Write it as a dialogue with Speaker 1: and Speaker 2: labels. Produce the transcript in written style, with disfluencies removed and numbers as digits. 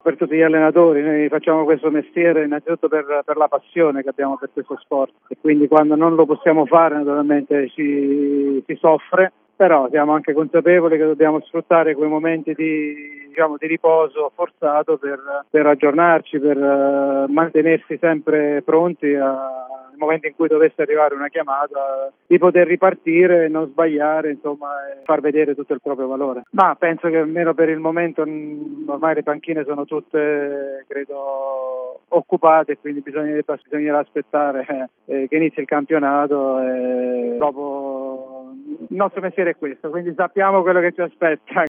Speaker 1: per tutti gli allenatori. Noi facciamo questo mestiere innanzitutto per la passione che abbiamo per questo sport e quindi quando non lo possiamo fare naturalmente si soffre, però siamo anche consapevoli che dobbiamo sfruttare quei momenti di riposo forzato per aggiornarci, per mantenersi sempre pronti nel momento in cui dovesse arrivare una chiamata, di poter ripartire, non sbagliare, insomma, e far vedere tutto il proprio valore. Ma penso che almeno per il momento ormai le panchine sono tutte, credo, occupate, quindi bisognerà aspettare che inizi il campionato e dopo il nostro mestiere è questo, quindi sappiamo quello che ci aspetta.